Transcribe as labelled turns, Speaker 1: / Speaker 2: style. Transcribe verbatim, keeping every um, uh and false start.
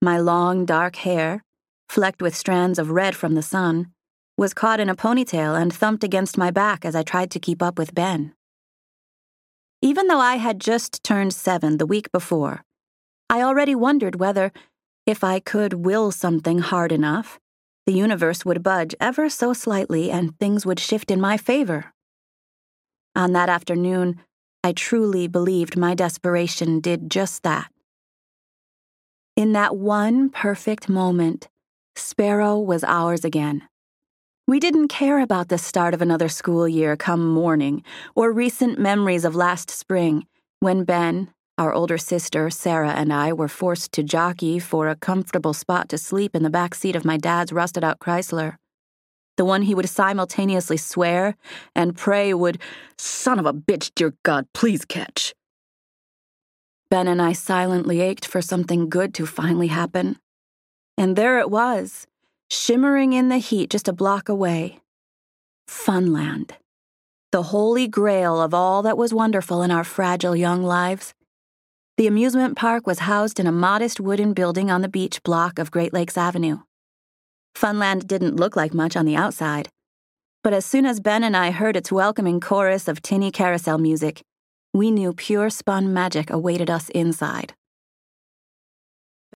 Speaker 1: My long, dark hair, flecked with strands of red from the sun, was caught in a ponytail and thumped against my back as I tried to keep up with Ben. Even though I had just turned seven the week before, I already wondered whether, if I could will something hard enough, the universe would budge ever so slightly and things would shift in my favor. On that afternoon, I truly believed my desperation did just that. In that one perfect moment, Sparrow was ours again. We didn't care about the start of another school year come morning or recent memories of last spring when Ben, our older sister, Sarah, and I were forced to jockey for a comfortable spot to sleep in the back seat of my dad's rusted-out Chrysler. The one he would simultaneously swear and pray would, son of a bitch, dear God, please catch. Ben and I silently ached for something good to finally happen. And there it was, shimmering in the heat just a block away. Funland. The holy grail of all that was wonderful in our fragile young lives. The amusement park was housed in a modest wooden building on the beach block of Great Lakes Avenue. Funland didn't look like much on the outside, but as soon as Ben and I heard its welcoming chorus of tinny carousel music, we knew pure spun magic awaited us inside.